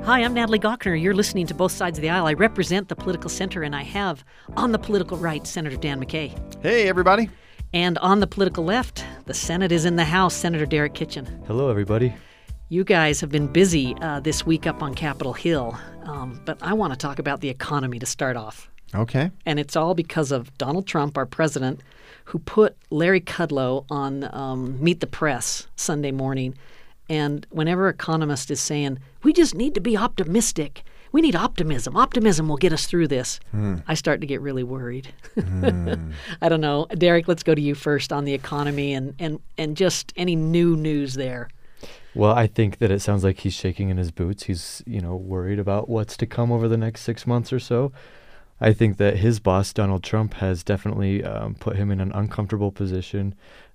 Hi, I'm Natalie Gochner. You're listening to Both Sides of the Aisle. I represent the political center, and I have on the political right Senator Dan McKay. Hey, everybody. And on the political left, the Senate is in the House, Senator Derek Kitchen. Hello, everybody. You guys have been busy this week up on Capitol Hill, but I want to talk about the economy to start off. Okay. And it's all because of Donald Trump, our president, who put Larry Kudlow on Meet the Press Sunday morning. And whenever an economist is saying, we just need to be optimistic, we need optimism. Optimism will get us through this. I start to get really worried. I don't know. Derek, let's go to you first on the economy and just any new news there. Well, I think that it sounds like he's shaking in his boots. He's, worried about what's to come over the next 6 months or so. I think that his boss, Donald Trump, has definitely put him in an uncomfortable position.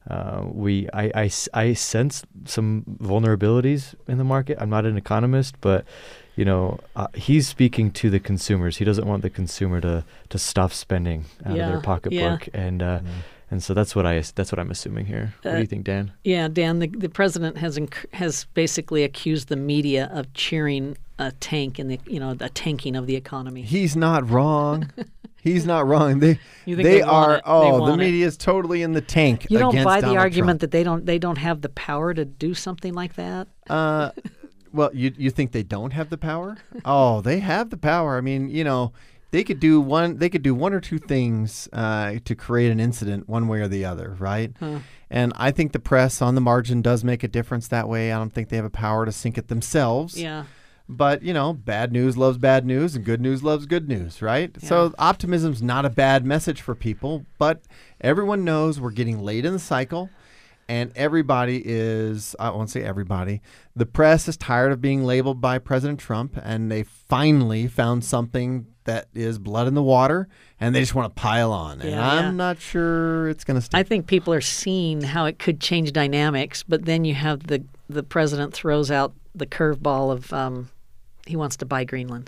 I sense some vulnerabilities in the market. I'm not an economist, but he's speaking to the consumers. He doesn't want the consumer to stop spending out of their pocketbook, and so that's what I'm assuming here. What do you think, Dan? Yeah, Dan, the president has basically accused the media of cheering a tank in the tanking of the economy. He's not wrong. He's not wrong. The media is totally in the tank. You don't buy Donald the argument Trump. that they don't have the power to do something like that? Well, you think they don't have the power? Oh, they have the power. I mean, they could do one or two things to create an incident one way or the other, right? And I think the press on the margin does make a difference that way. I don't think they have a power to sink it themselves. Yeah. But, bad news loves bad news and good news loves good news, right? Yeah. So optimism's not a bad message for people, but everyone knows we're getting late in the cycle, and everybody is, I won't say everybody, the press is tired of being labeled by President Trump, and they finally found something that is blood in the water, and they just want to pile on. And I'm not sure it's going to stay. I think people are seeing how it could change dynamics, but then you have the president throws out the curveball of he wants to buy Greenland.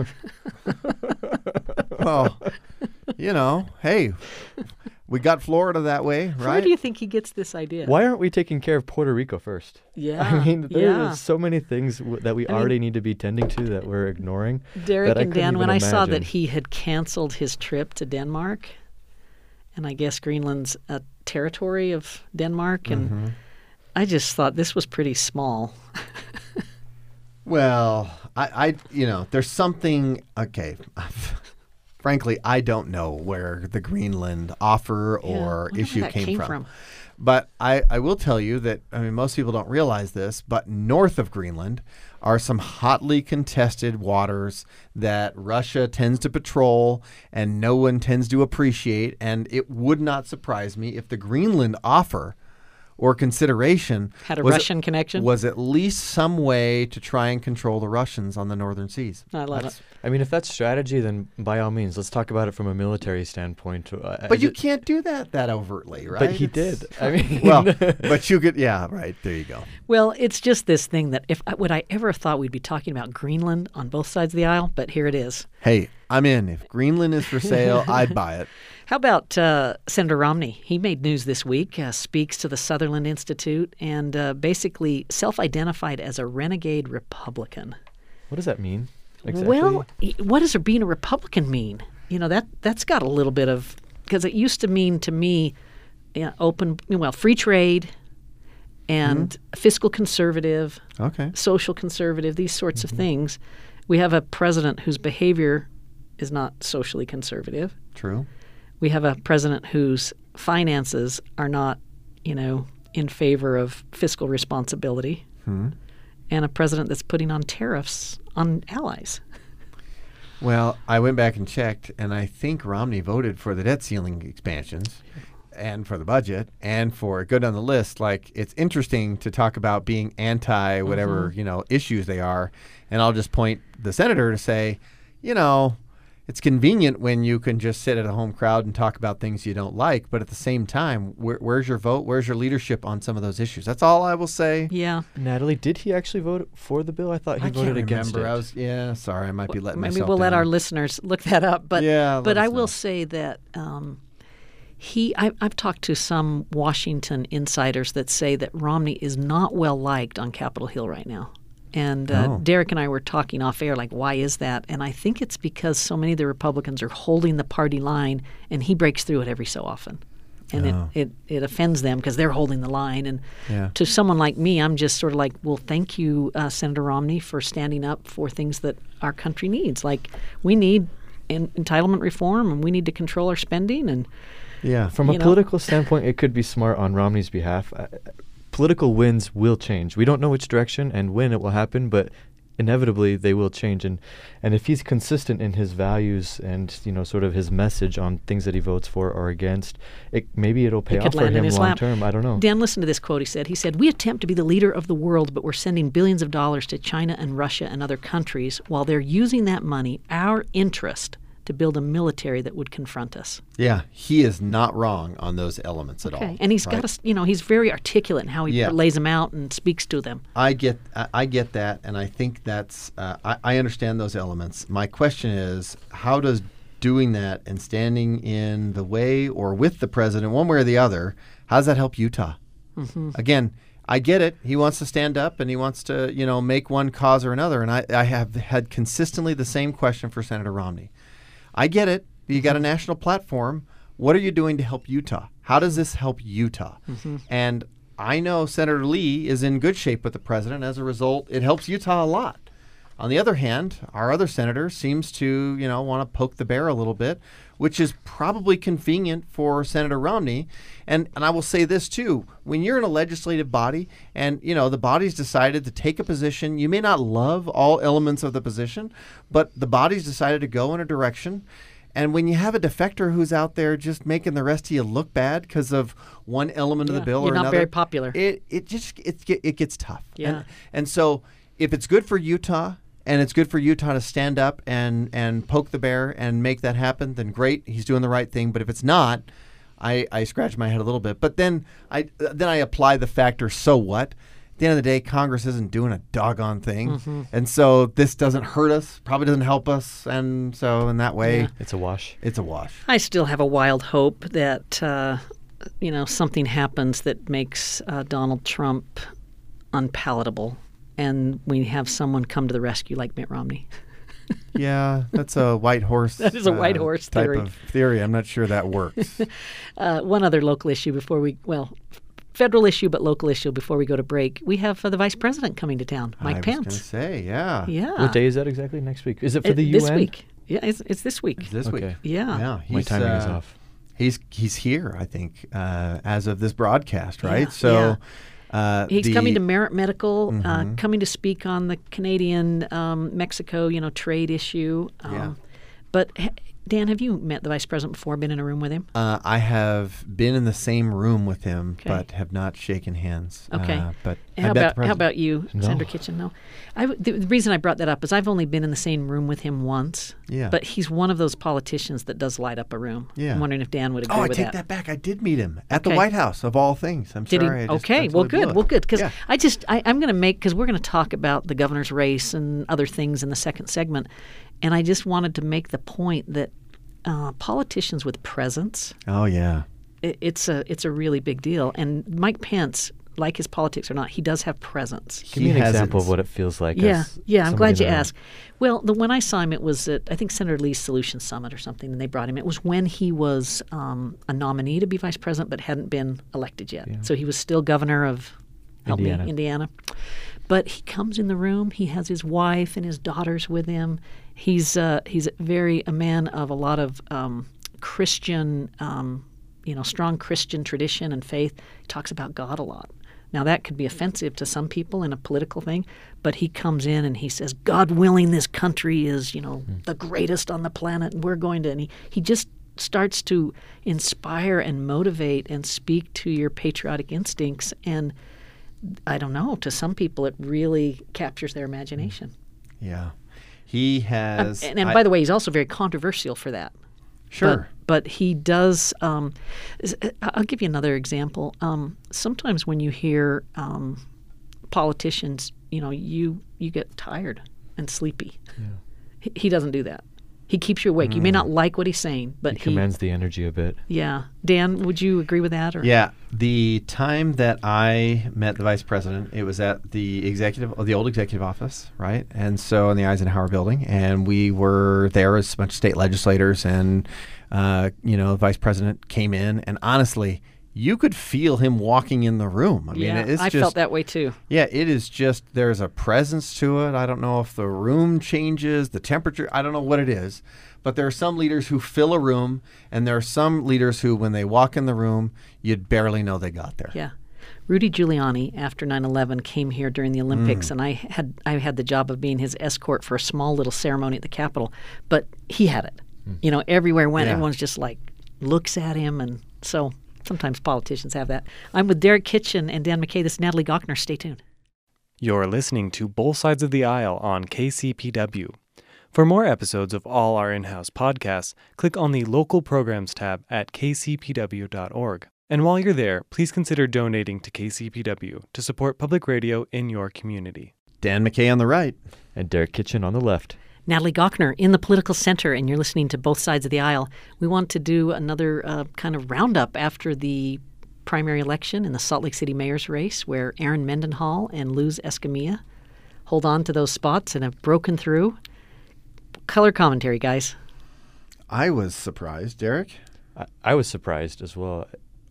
Well, hey, we got Florida that way, right? Where do you think he gets this idea? Why aren't we taking care of Puerto Rico first? Yeah. I mean, there's so many things that we already need to be tending to that we're ignoring. Derek and Dan, when I saw that he had canceled his trip to Denmark, and I guess Greenland's a territory of Denmark, and I just thought this was pretty small. Well, I there's something, okay. Frankly, I don't know where the Greenland offer or issue came from. But I will tell you that, most people don't realize this, but north of Greenland are some hotly contested waters that Russia tends to patrol and no one tends to appreciate. And it would not surprise me if the Greenland offer or consideration had a Russian connection, was at least some way to try and control the Russians on the northern seas. I love it. If that's strategy, then by all means, let's talk about it from a military standpoint. But you can't do that overtly, right? But he did. But you could, right, there you go. Well, it's just this thing that would I ever have thought we'd be talking about Greenland on both sides of the aisle, but here it is. Hey, I'm in. If Greenland is for sale, I'd buy it. How about Senator Romney? He made news this week, speaks to the Sutherland Institute, and basically self-identified as a renegade Republican. What does that mean exactly? Well, what does being a Republican mean? That's got a little bit of, because it used to mean to me free trade and fiscal conservative, social conservative, these sorts of things. We have a president whose behavior is not socially conservative. True. We have a president whose finances are not, in favor of fiscal responsibility, and a president that's putting on tariffs on allies. Well, I went back and checked, and I think Romney voted for the debt ceiling expansions and for the budget and for go down the list. Like, it's interesting to talk about being anti whatever, issues they are. And I'll just point the senator to say, it's convenient when you can just sit at a home crowd and talk about things you don't like. But at the same time, where's your vote? Where's your leadership on some of those issues? That's all I will say. Yeah. Natalie, did he actually vote for the bill? I thought he voted against it. Sorry, I might be letting myself Maybe we'll let our listeners look that up. But I will know. say that I've talked to some Washington insiders that say that Romney is not well liked on Capitol Hill right now. And Derek and I were talking off air, like, why is that? And I think it's because so many of the Republicans are holding the party line, and he breaks through it every so often. And it offends them because they're holding the line. And to someone like me, I'm just sort of like, well, thank you, Senator Romney, for standing up for things that our country needs. Like, we need entitlement reform, and we need to control our spending. And from a political standpoint, it could be smart on Romney's behalf. Political winds will change. We don't know which direction and when it will happen, but inevitably they will change. And if he's consistent in his values and sort of his message on things that he votes for or against, maybe it'll pay off for him long term. I don't know. Dan, listen to this quote. He said, "We attempt to be the leader of the world, but we're sending billions of dollars to China and Russia and other countries while they're using that money, our interest, to build a military that would confront us." Yeah, he is not wrong on those elements at all. And he's got he's very articulate in how he lays them out and speaks to them. I get that, and I think that's I understand those elements. My question is, how does doing that and standing in the way or with the president, one way or the other, how does that help Utah? Mm-hmm. Again, I get it. He wants to stand up and he wants to, make one cause or another. And I have had consistently the same question for Senator Romney. I get it. You got a national platform. What are you doing to help Utah? How does this help Utah? Mm-hmm. And I know Senator Lee is in good shape with the president. As a result, it helps Utah a lot. On the other hand, our other senator seems to, want to poke the bear a little bit, which is probably convenient for Senator Romney. And I will say this, too. When you're in a legislative body and, the body's decided to take a position, you may not love all elements of the position, but the body's decided to go in a direction. And when you have a defector who's out there just making the rest of you look bad because of one element of the bill or another, you're not very popular. It gets tough. Yeah. And so if it's good for Utah, and it's good for Utah to stand up and poke the bear and make that happen, then great, he's doing the right thing. But if it's not, I scratch my head a little bit. But then I apply the factor, so what? At the end of the day, Congress isn't doing a doggone thing. Mm-hmm. And so this doesn't hurt us, probably doesn't help us. And so in that way, it's a wash. It's a wash. I still have a wild hope that, something happens that makes Donald Trump unpalatable. And we have someone come to the rescue like Mitt Romney. Yeah, that's a white horse. That is a white horse theory. Type of theory. I'm not sure that works. One other local issue federal issue, but local issue before we go to break. We have the vice president coming to town, Mike Pence. I was going to say, yeah. Yeah. What day is that exactly? Next week? Is it for the UN? This week. Yeah, it's this week. It's this week. Yeah. My timing is off. He's here, I think, as of this broadcast, right? Yeah, he's coming to Merit Medical, coming to speak on the Canadian-Mexico, trade issue. But Dan, have you met the vice president before? Been in a room with him? I have been in the same room with him, but have not shaken hands. Okay. But how about you, Senator Kitchen? No. The reason I brought that up is I've only been in the same room with him once. Yeah. But he's one of those politicians that does light up a room. Yeah. I'm wondering if Dan would agree with that. I take that back. I did meet him at the White House, of all things. I'm sorry. Okay. Well, good. Because I'm going to because we're going to talk about the governor's race and other things in the second segment. And I just wanted to make the point that politicians with presence. Oh yeah, it's a really big deal. And Mike Pence, like his politics or not, he does have presence. Give me an example of what it feels like. Yeah. I'm glad you asked. Well, when I saw him, it was at I think Senator Lee's Solution Summit or something, and they brought him. It was when he was a nominee to be vice president, but hadn't been elected yet. Yeah. So he was still governor of Indiana. But he comes in the room. He has his wife and his daughters with him. He's a man of a lot of Christian, strong Christian tradition and faith. He talks about God a lot. Now that could be offensive to some people in a political thing, but he comes in and he says, "God willing, this country is, the greatest on the planet, and we're going to." And he just starts to inspire and motivate and speak to your patriotic instincts. And I don't know, to some people it really captures their imagination. Yeah. He has... And by the way, he's also very controversial for that. Sure. But he does... I'll give you another example. Sometimes when you hear politicians, you get tired and sleepy. Yeah. He doesn't do that. He keeps you awake. You may not like what he's saying, but he commands the energy a bit. Yeah. Dan, would you agree with that? Or? Yeah. The time that I met the vice president, it was at the old executive office, right? And so in the Eisenhower building, and we were there as a bunch of state legislators, and the vice president came in, and honestly, you could feel him walking in the room. I mean, I felt that way too. Yeah, it is just, there's a presence to it. I don't know if the room changes, the temperature, I don't know what it is. But there are some leaders who fill a room, and there are some leaders who, when they walk in the room, you'd barely know they got there. Yeah. Rudy Giuliani, after 9/11, came here during the Olympics, and I had the job of being his escort for a small little ceremony at the Capitol. But he had it. Everywhere he went, everyone's just like, looks at him, and so... Sometimes politicians have that. I'm with Derek Kitchen and Dan McKay. This is Natalie Gochner. Stay tuned. You're listening to Both Sides of the Aisle on KCPW. For more episodes of all our in-house podcasts, click on the Local Programs tab at kcpw.org. And while you're there, please consider donating to KCPW to support public radio in your community. Dan McKay on the right. And Derek Kitchen on the left. Natalie Gochner in the Political Center, and you're listening to Both Sides of the Aisle. We want to do another kind of roundup after the primary election in the Salt Lake City mayor's race, where Erin Mendenhall and Luz Escamilla hold on to those spots and have broken through. Color commentary, guys. I was surprised, Derek. I was surprised as well.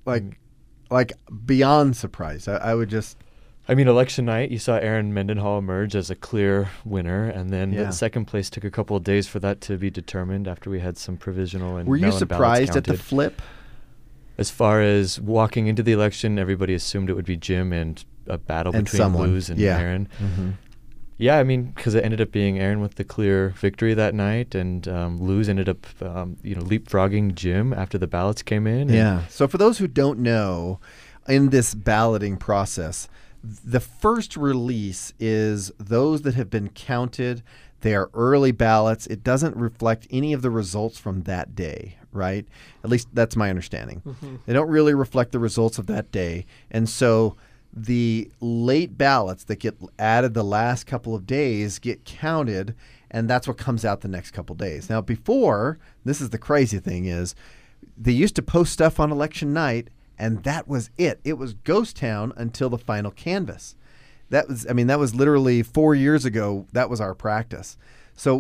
Like beyond surprised. I would just... I mean, election night, you saw Erin Mendenhall emerge as a clear winner, and then the second place took a couple of days for that to be determined after we had some provisional and mail-in ballots counted. Were you surprised at the flip? As far as walking into the election, everybody assumed it would be Jim and a battle between Luz and Erin. Mm-hmm. Yeah, I mean, because it ended up being Erin with the clear victory that night, and Luz ended up, leapfrogging Jim after the ballots came in. Yeah. So for those who don't know, in this balloting process, the first release is those that have been counted. They are early ballots. It doesn't reflect any of the results from that day, right? At least that's my understanding. Mm-hmm. They don't really reflect the results of that day. And so the late ballots that get added the last couple of days get counted, and that's what comes out the next couple of days. Now, before, this is the crazy thing, is they used to post stuff on election night, and that was it. It was ghost town until the final canvass. That was literally 4 years ago. That was our practice. So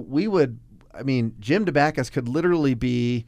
Jim Dabakis could literally be,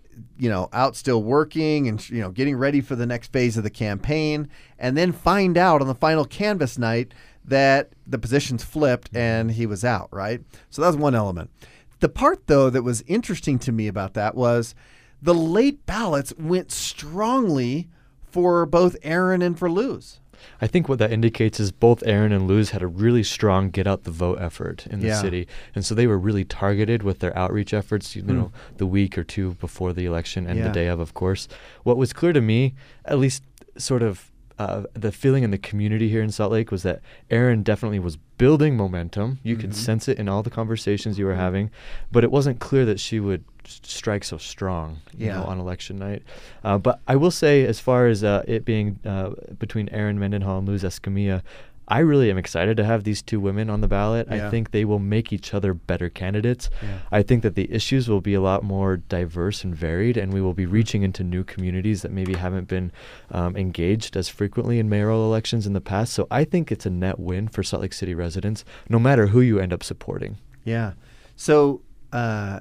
out still working and, getting ready for the next phase of the campaign, and then find out on the final canvass night that the positions flipped and he was out, right? So that was one element. The part, though, that was interesting to me about that was the late ballots went strongly for both Erin and for Luz. I think what that indicates is both Erin and Luz had a really strong get-out-the-vote effort in the city. And so they were really targeted with their outreach efforts, the week or two before the election and the day of course. What was clear to me, at least sort of the feeling in the community here in Salt Lake, was that Erin definitely was building momentum. You could sense it in all the conversations you were having, but it wasn't clear that she would strike so strong on election night. But I will say, as far as it being between Erin Mendenhall and Luz Escamilla, I really am excited to have these two women on the ballot. I think they will make each other better candidates. I think that the issues will be a lot more diverse and varied, and we will be reaching into new communities that maybe haven't been engaged as frequently in mayoral elections in the past. So I think it's a net win for Salt Lake City residents, no matter who you end up supporting. Yeah. So, I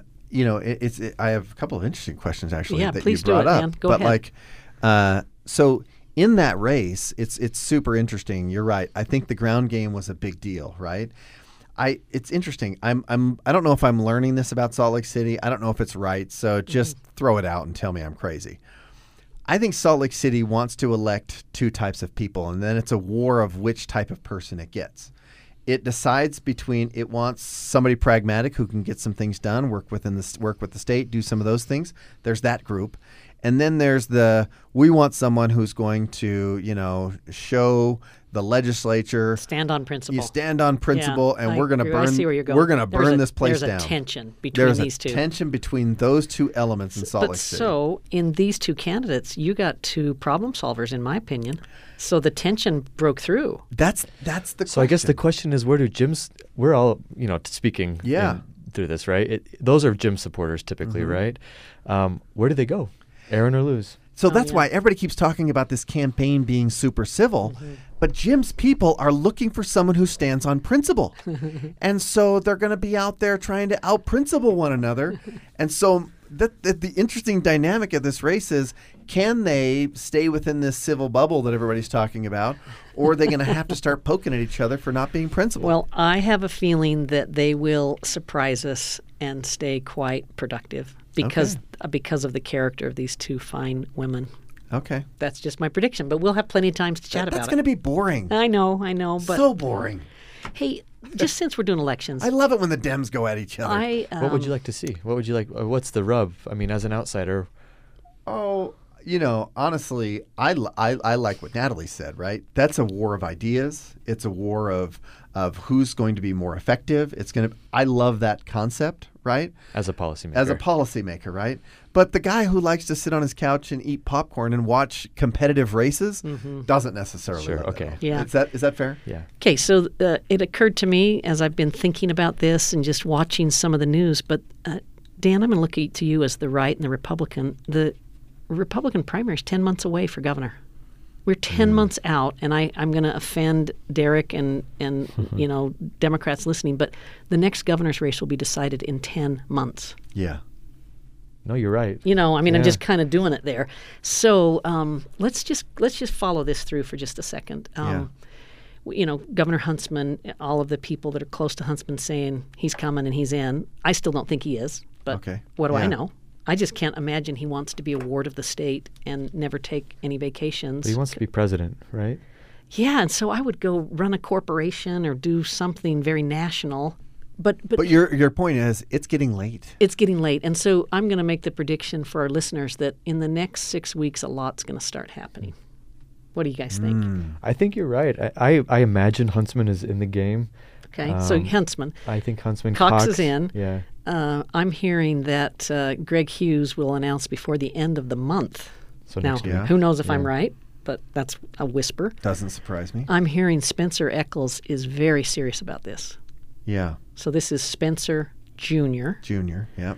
have a couple of interesting questions, actually, that please you brought do it, up. Man. Go ahead. So in that race, it's super interesting. You're right. I think the ground game was a big deal, right? It's interesting. I don't know if I'm learning this about Salt Lake City. I don't know if it's right. So just throw it out and tell me I'm crazy. I think Salt Lake City wants to elect two types of people, and then it's a war of which type of person it gets. It decides between, it wants somebody pragmatic who can get some things done, work with the state, do some of those things. There's that group. And then there's we want someone who's going to, show the legislature. Stand on principle. You stand on principle, and we're going to burn. I see where you're going. We're going to burn this place down. There's a tension between these two. There's a tension between those two elements in Salt Lake City. So in these two candidates, you got two problem solvers, in my opinion. So the tension broke through. That's the question. So I guess the question is, we're all, speaking in through this, right? Those are Jim supporters typically, right? Where do they go? Aaron or lose? So that's why everybody keeps talking about this campaign being super civil. But Jim's people are looking for someone who stands on principle. And so they're going to be out there trying to out-principle one another. And so the interesting dynamic of this race is, can they stay within this civil bubble that everybody's talking about, or are they going to have to start poking at each other for not being principled? Well, I have a feeling that they will surprise us and stay quite productive because of the character of these two fine women. Okay. That's just my prediction, but we'll have plenty of time to chat about it. That's going to be boring. I know, but so boring. Hey, just since we're doing elections, I love it when the Dems go at each other. What would you like to see? What would you like? What's the rub? I mean, as an outsider. Oh, honestly, I like what Natalie said, right? That's a war of ideas. It's a war of who's going to be more effective. I love that concept, right? As a policymaker. Right? But the guy who likes to sit on his couch and eat popcorn and watch competitive races doesn't necessarily. Sure. love Okay. it. Yeah. Is that fair? Yeah. Okay, so it occurred to me as I've been thinking about this and just watching some of the news. But Dan, I'm going to look to you as the right and the Republican. The Republican primary is 10 months away for governor. We're 10 months out, and I'm going to offend Derek and Democrats listening, but the next governor's race will be decided in 10 months. Yeah. No, you're right. I'm just kind of doing it there. So let's just follow this through for just a second. Governor Huntsman, all of the people that are close to Huntsman saying he's coming and he's in. I still don't think he is, but what do I know? I just can't imagine he wants to be a ward of the state and never take any vacations. But he wants to be president, right? Yeah, and so I would go run a corporation or do something very national. But your point is, it's getting late. It's getting late. And so I'm going to make the prediction for our listeners that in the next 6 weeks, a lot's going to start happening. What do you guys think? I think you're right. I imagine Huntsman is in the game. Okay, so Huntsman. I think Huntsman. Cox is in. Yeah. I'm hearing that Greg Hughes will announce before the end of the month. So now, next week. Who knows if I'm right, but that's a whisper. Doesn't surprise me. I'm hearing Spencer Eccles is very serious about this. Yeah. So this is Spencer Jr. Jr., yep.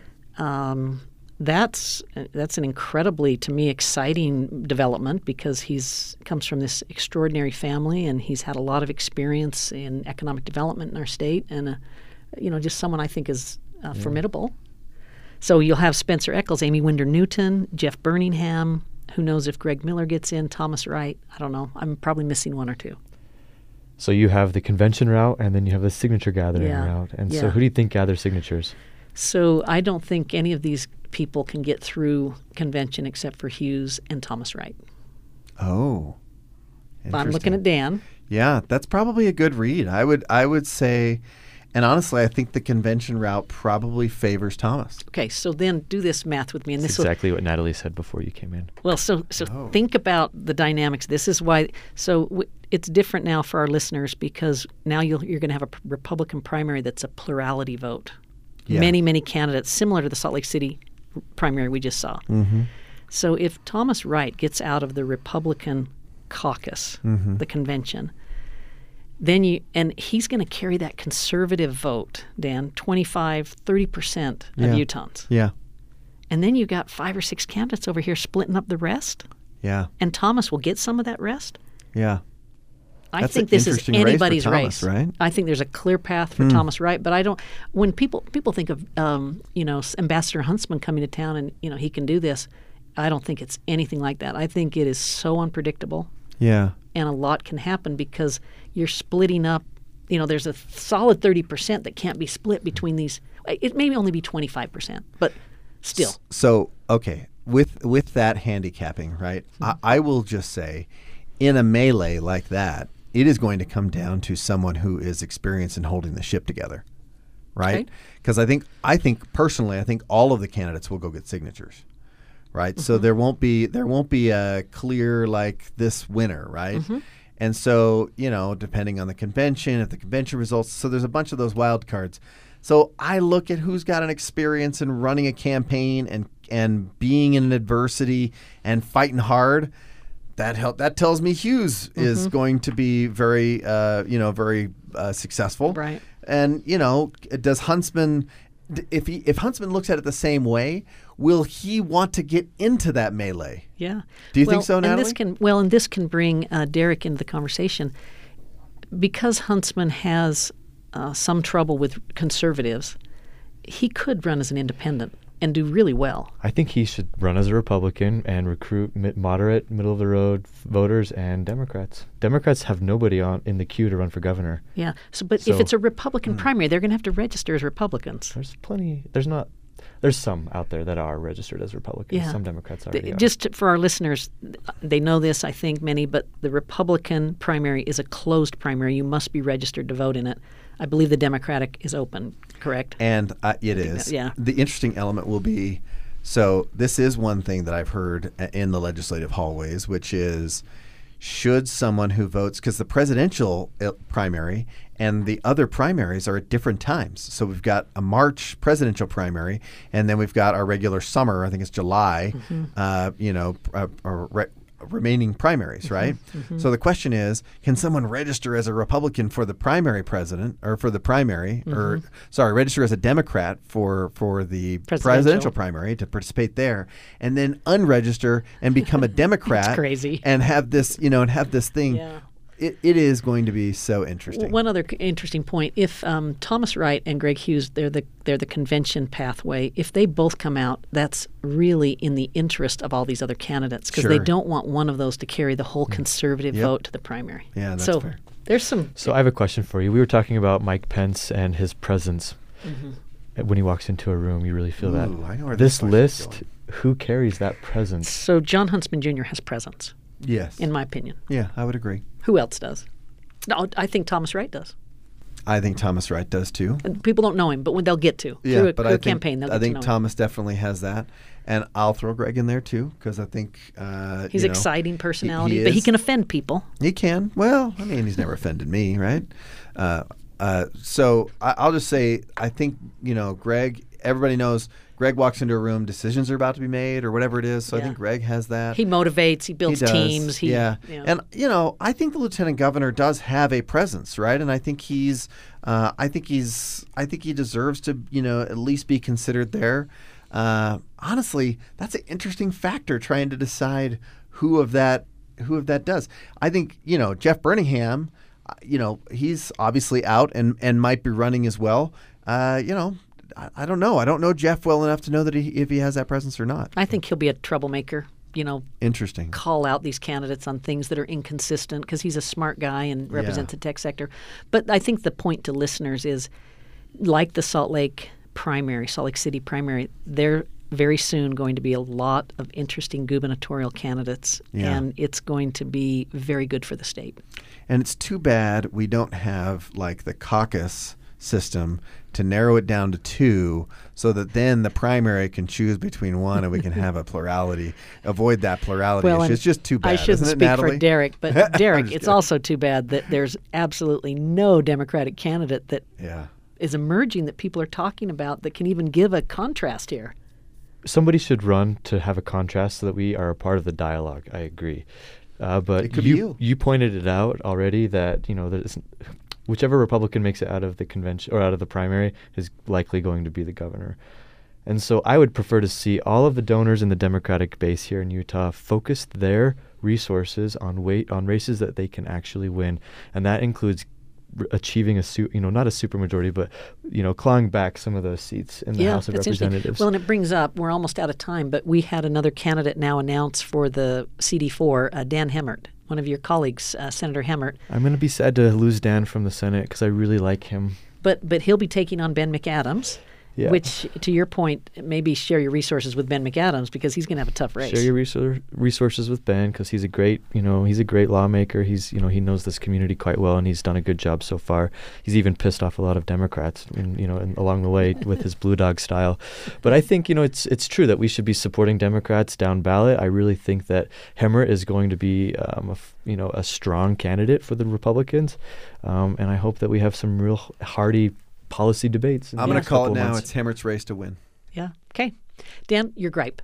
That's an incredibly, to me, exciting development because he's comes from this extraordinary family and he's had a lot of experience in economic development in our state and, just someone I think is formidable. So you'll have Spencer Eccles, Amy Winder Newton, Jeff Birmingham. Who knows if Greg Miller gets in, Thomas Wright. I don't know. I'm probably missing one or two. So you have the convention route and then you have the signature gathering route. And so who do you think gathers signatures? So I don't think any of these people can get through convention except for Hughes and Thomas Wright. Oh. I'm looking at Dan. Yeah, that's probably a good read. I would say, and honestly, I think the convention route probably favors Thomas. Okay, so then do this math with me. And That's exactly what Natalie said before you came in. Well, so think about the dynamics. This is why. It's different now for our listeners because now you're going to have a Republican primary that's a plurality vote. Yeah. Many candidates, similar to the Salt Lake City primary we just saw. Mm-hmm. So if Thomas Wright gets out of the Republican caucus, the convention, then he's going to carry that conservative vote, Dan, 25, 30% of Utahns. Yeah. And then you got 5 or 6 candidates over here splitting up the rest. Yeah. And Thomas will get some of that rest. Yeah. I think this is anybody's race. Right? I think there's a clear path for Thomas Wright, but I don't. When people think of Ambassador Huntsman coming to town and he can do this, I don't think it's anything like that. I think it is so unpredictable. Yeah. And a lot can happen because you're splitting up. There's a solid 30% that can't be split between these. It may only be 25%, but still. So okay, with that handicapping, right? I will just say, in a melee like that, it is going to come down to someone who is experienced in holding the ship together, right? Because I think personally, I think all of the candidates will go get signatures, right? So there won't be a clear like this winner, right? And so depending on the convention, if the convention results, so there's a bunch of those wild cards. So I look at who's got an experience in running a campaign and being in adversity and fighting hard. That tells me Hughes is going to be very successful. Right. And, does Huntsman if Huntsman looks at it the same way, will he want to get into that melee? Yeah. Do you think so, Natalie? And this can bring Derek into the conversation. Because Huntsman has some trouble with conservatives, he could run as an independent and do really well. I think he should run as a Republican and recruit moderate, middle-of-the-road voters and Democrats. Democrats have nobody in the queue to run for governor. Yeah. But if it's a Republican primary, they're going to have to register as Republicans. There's some out there that are registered as Republicans. Yeah. Some Democrats already are. Just for our listeners, they know this, I think, many, but the Republican primary is a closed primary. You must be registered to vote in it. I believe the Democratic is open, correct? And it is. Yeah. The interesting element will be, so this is one thing that I've heard in the legislative hallways, which is, should someone who votes, because the presidential primary and the other primaries are at different times. So we've got a March presidential primary, and then we've got our regular summer, I think it's July, remaining primaries, right? Mm-hmm. So the question is, can someone register as a Republican for the primary president, or for the primary, register as a Democrat for the presidential primary to participate there, and then unregister and become a Democrat? That's crazy. And have this, thing. Yeah. It is going to be so interesting. One other interesting point: if Thomas Wright and Greg Hughes, they're the convention pathway. If they both come out, that's really in the interest of all these other candidates, because they don't want one of those to carry the whole conservative vote to the primary. Yeah, that's fair. There's some. So I have a question for you. We were talking about Mike Pence and his presence. When he walks into a room, you really feel that. I know where this list, who carries that presence? So John Huntsman Jr. has presence. Yes. In my opinion. Yeah, I would agree. Who else does? No, I think Thomas Wright does. I think Thomas Wright does too. And people don't know him, but when they'll get to. Yeah, through a campaign, they'll get to know him. I think Thomas definitely has that. And I'll throw Greg in there too, because I think he's exciting personality, he but he can offend people. He can. Well, I mean, he's never offended me, right? So I'll just say, I think, Greg, everybody knows Greg walks into a room, decisions are about to be made or whatever it is. So I think Greg has that. He motivates, he builds teams. And, I think the lieutenant governor does have a presence, right? And I think he deserves to, at least be considered there. Honestly, that's an interesting factor, trying to decide who of that does. I think, Jeff Birmingham, he's obviously out and might be running as well. I don't know. I don't know Jeff well enough to know that if he has that presence or not. I think he'll be a troublemaker. Interesting. Call out these candidates on things that are inconsistent, because he's a smart guy and represents the tech sector. But I think the point to listeners is, like the Salt Lake City primary, they're very soon going to be a lot of interesting gubernatorial candidates, and it's going to be very good for the state. And it's too bad we don't have the caucus system to narrow it down to two, so that then the primary can choose between one and we can have a plurality, avoid that plurality issue. It's just too bad. I shouldn't isn't speak it, Natalie? for Derek, but Derek, it's also too bad that there's absolutely no Democratic candidate that is emerging that people are talking about that can even give a contrast here. Somebody should run to have a contrast so that we are a part of the dialogue. I agree. But you pointed it out already that, whichever Republican makes it out of the convention or out of the primary is likely going to be the governor. And so I would prefer to see all of the donors in the Democratic base here in Utah focus their resources on races that they can actually win. And that includes achieving not a supermajority, but clawing back some of those seats in the House of Representatives. Well, and it brings up, we're almost out of time, but we had another candidate now announced for the CD4, Dan Hemmert, one of your colleagues, Senator Hemmert. I'm going to be sad to lose Dan from the Senate because I really like him. But he'll be taking on Ben McAdams. Yeah. Which, to your point, maybe share your resources with Ben McAdams, because he's going to have a tough race. Share your resources with Ben, because he's a great lawmaker. He's, he knows this community quite well, and he's done a good job so far. He's even pissed off a lot of Democrats, along the way with his blue dog style. But I think, it's true that we should be supporting Democrats down ballot. I really think that Hemmert is going to be, a strong candidate for the Republicans, and I hope that we have some real hearty policy debates. I'm going to call it now. It's Hemmert's race to win. Yeah. Okay. Dan, your gripe.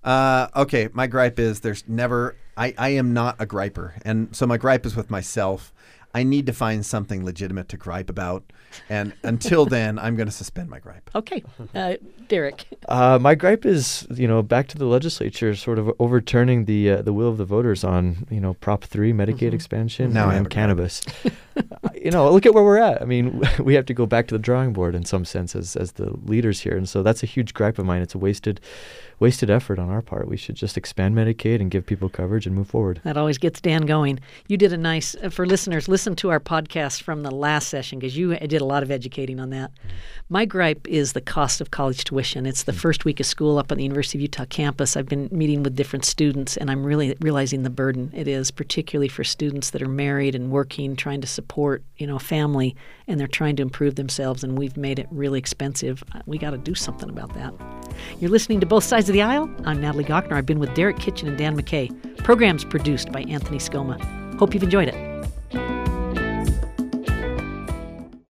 Okay. My gripe is there's never – I am not a griper. And so my gripe is with myself. I need to find something legitimate to gripe about. And until then, I'm going to suspend my gripe. Okay. Derek. My gripe is, back to the legislature sort of overturning the will of the voters on, Prop 3, Medicaid expansion, and cannabis. Look at where we're at. I mean, we have to go back to the drawing board in some sense as the leaders here. And so that's a huge gripe of mine. It's a wasted effort on our part. We should just expand Medicaid and give people coverage and move forward. That always gets Dan going. You did a nice, for listeners, listen to our podcast from the last session because you did a lot of educating on that. My gripe is the cost of college tuition. It's the first week of school up on the University of Utah campus. I've been meeting with different students, and I'm really realizing the burden it is, particularly for students that are married and working, trying to support, a family, and they're trying to improve themselves, and we've made it really expensive. We got to do something about that. You're listening to Both Sides of the Aisle. I'm Natalie Gochner. I've been with Derek Kitchen and Dan McKay. Programs produced by Anthony Skoma. Hope you've enjoyed it.